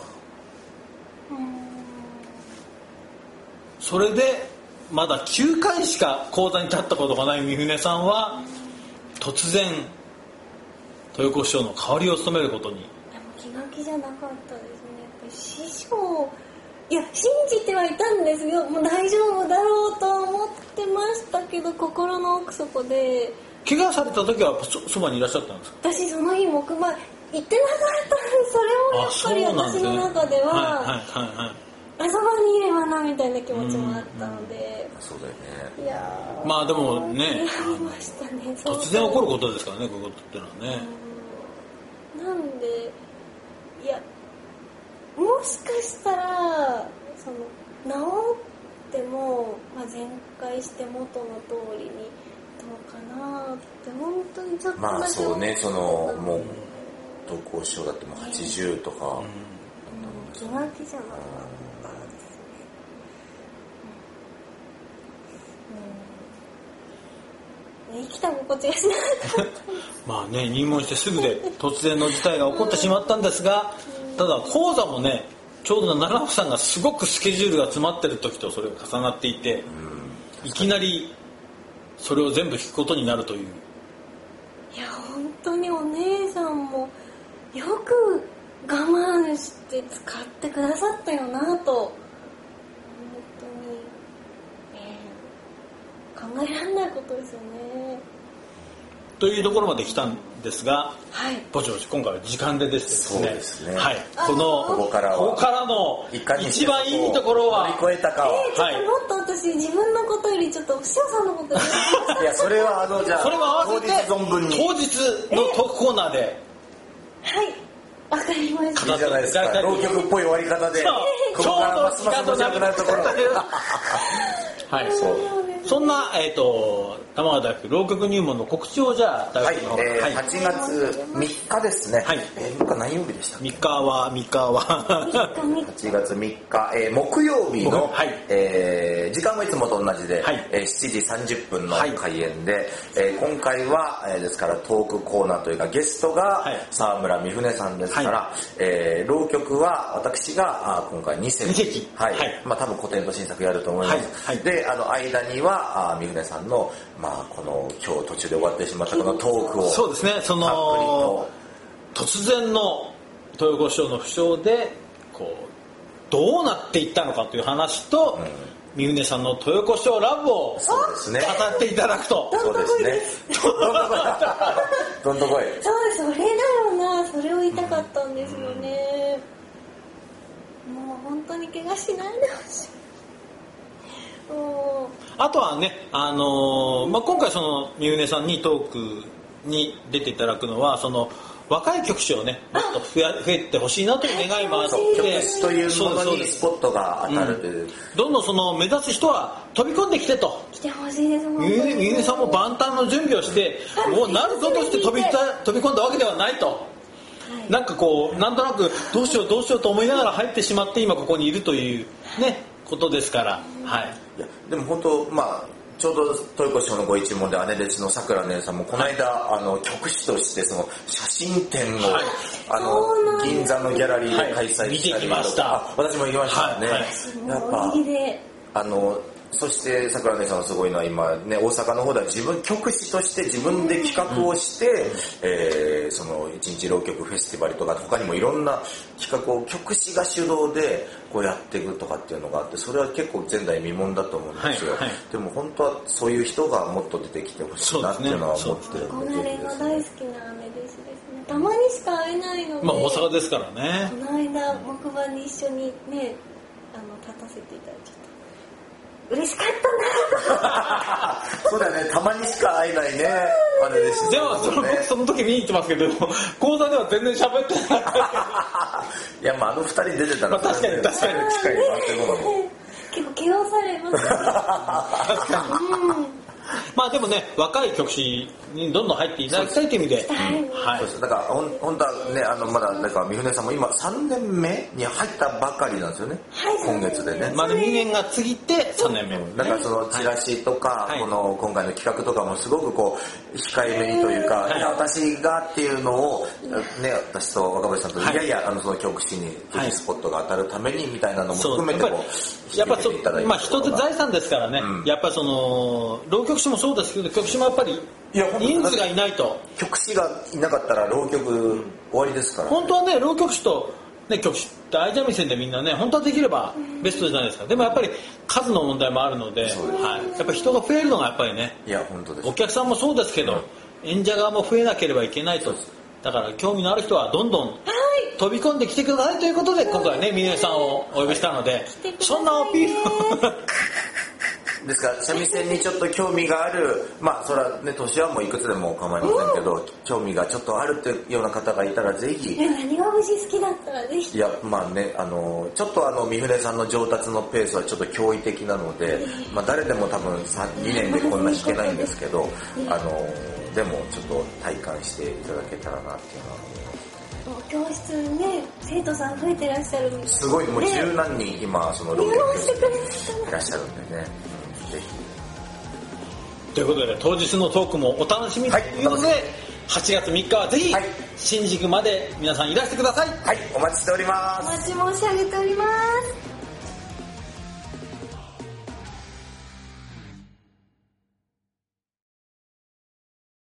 それでまだきゅうかいしか講座に立ったことがない三船さんは突然豊子師匠の代わりを務めることに。 気が気じゃなかったですね。やっぱり師匠いや信じてはいたんですよ。もう大丈夫だろうと思ってましたけど心の奥底で怪我された時は そ, そばにいらっしゃったんですか。 私その日木馬行ってなかったんです。それもやっぱり私の中では、はいはいはいはいあそばにいればなみたいな気持ちもあったので、 うん、そうだよね。 いやまあでもねましたね突然起こることですからねこういうことってのはね。 なんでいやもしかしたらその治っしても、まあ、全開して元の通りにどうかなって本当にちょっとだけまあそうね、そのもう投稿賞だってもうはちじゅうとか、うん、 気が気じゃなかったですね。うん、うん、生きた心地がしなかったまあね、入門してすぐで突然の事態が起こってしまったんですが、ただ講座もね、ちょうど七福さんがすごくスケジュールが詰まってる時とそれが重なっていて、うん、いきなりそれを全部弾くことになるという。 いや本当にお姉さんもよく我慢して使ってくださったよなと、本当に、えー、考えられないことですよね。 というところまで来たんですが、 はい、 ぼちぼち今回は時間でですね、 そうですね、 はい、このここからここからの一番いいところは乗り越えたかを、 えー、ちょっともっと私、はい、自分のことよりちょっとお師匠さんのこといやそれはあのじゃあそれも合わせて当日存分に当日のトークコーナーで、 はいわかりました。 いいじゃないですか、浪曲っぽい終わり方でここからますます面白くなるところはい、そうそんな、えーと、玉川大学浪曲入門の告知をじゃあ大学の、 はい、えー、はちがつみっかですね、はい、えー、みっか何曜日でしたっけ？ みっかはみっかははちがつみっか、えー、木曜日の、はい、えー、時間はいつもと同じで、はい、えー、しちじさんじゅっぷんの開演で、はい、えー、今回は、えー、ですからトークコーナーというかゲストが沢村美船さんですから、はい、えー、浪曲は私があ今回にせき、はい、はい、まあ多分古典と新作やると思います、はいはい、であの間にはあ美船さんの、まあ、この今日途中で終わってしまったこのトークをそうですね、その突然の豊子師匠の不祥でこうどうなっていったのかという話と、うん、美船さんの豊子師匠ラブを語っていただくと。 そうですね。どんどこい。 そうです、それだよな、それを言いたかったんですよね。うん、もう本当に怪我しないでほしい。 あとはね、あのーまあ、今回その美船さんにトークに出ていただくのはその若い曲師をねもっと増え、増えてほしいなという願いもあって、 曲師というものにスポットが当たるという、うん、 どんどんその目指す人は飛び込んできてと来てほしいです。 美船さんも万端の準備をしてもうなるぞとして飛び飛び込んだわけではないと、はい、なんかこうなんとなくどうしようどうしようと思いながら入ってしまって今ここにいるというねことですから、はい、 いやでも本当まあちょうど豊子師匠のご一門で姉弟子のさくら姉さんもこの間、はい、あの曲師としてその写真展を、はい、あの銀座のギャラリーで開催したり、はい、見てきました。 あ、私も行きましたね、はいはい、やっぱあのそしてさくら姉さんのすごいのは今ね大阪の方では自分曲師として自分で企画をして、うんえー、その一日浪曲フェスティバルとか他にもいろんな企画を曲師が主導でこうやっていくとかっていうのがあってそれは結構前代未聞だと思うんですよ、はいはい、でも本当はそういう人がもっと出てきてほしいなっていうのは思ってるので、ね、が大好きな姉弟子ですね。たまにしか会えないので、 まあ大阪ですからね。 この間木馬に一緒にねあの立たせていただいちゃった嬉しかったなそうだね、たまにしか会えないねあれですね。 でもその、ね、その時見に行ってますけど講座では全然喋ってないいやまああの二人出てたら、 まあ、確かに確かに機会があっても結構気をされますね確かに、うんまあでもね若い曲師にどんどん入っていただきたいという意味で、 はい、そうです。だから本当はねあのまだだから美船さんも今さんねんめに入ったばかりなんですよね、はい、今月でねまだにねんが過ぎてさんねんめ、 うん、だからそのチラシとか、はい、この今回の企画とかもすごくこう控えめにというか、はい、いや私がっていうのをね私と若林さんと、はい、いやいやあのその曲師にぜひスポットが当たるためにみたいなのも含めてこうやっぱそうまあ一つ財産ですからね、うん、やっぱりその浪曲師もそうですけど曲師もやっぱり人数がいないと曲師がいなかったら浪曲終わりですから、ね、 本当はね浪曲師と、ね、曲師って相三味線でみんなね本当はできればベストじゃないですか。でもやっぱり数の問題もあるので、はい、やっぱり人が増えるのがやっぱりねいや本当です。 お客さんもそうですけど、うん、演者側も増えなければいけないと。だから興味のある人はどんどん飛び込んできてくださいということで今回ね美音さんをお呼びしたのでそんなアピールですから三味線にちょっと興味がある、まあそれはね年はもういくつでも構いませんけど、うん、興味がちょっとあるっていうような方がいたらぜひ。 何が節好きだったらぜひ。 いやまあねあのちょっとあの三船さんの上達のペースはちょっと驚異的なので、まあ誰でも多分にねんでこんな弾けないんですけど、あのでもちょっと体感していただけたらなっていうのは思います。 教室にね生徒さん増えてらっしゃるみたいな、 すごいもう十何人今その入門してくれる人いらっしゃるんでね、うん、ぜひということで当日のトークもお楽しみということで、はい、はちがつみっかはぜひ、はい、新宿まで皆さんいらしてください。 はい、お待ちしております。 お待ち申し上げております。